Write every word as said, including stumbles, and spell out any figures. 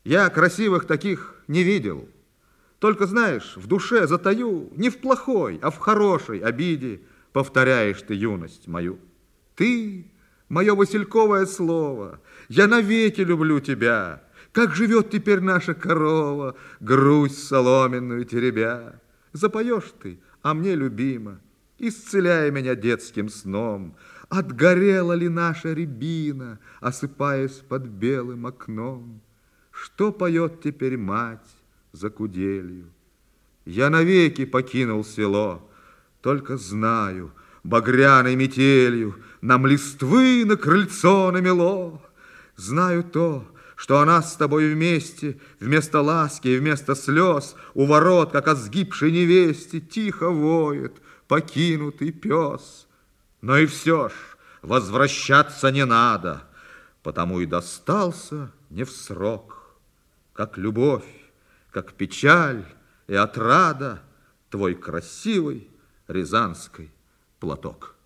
Я красивых таких не видел. Только, знаешь, в душе затаю не в плохой, а в хорошей обиде повторяешь ты юность мою. Ты, мое васильковое слово, я навеки люблю тебя. Как живет теперь наша корова, грусть соломенную теребя. Запоешь ты, а мне любима, исцеляя меня детским сном. Отгорела ли наша рябина, осыпаясь под белым окном? Что поет теперь мать за куделью? Я навеки покинул село, только знаю, багряной метелью нам листвы на крыльцо намело. Знаю то, что она с тобой вместе, вместо ласки и вместо слез, у ворот, как о сгибшей невесте, тихо воет покинутый пес. Но и все ж возвращаться не надо, потому и достался не в срок. Как любовь, как печаль и отрада твой красивый рязанский платок.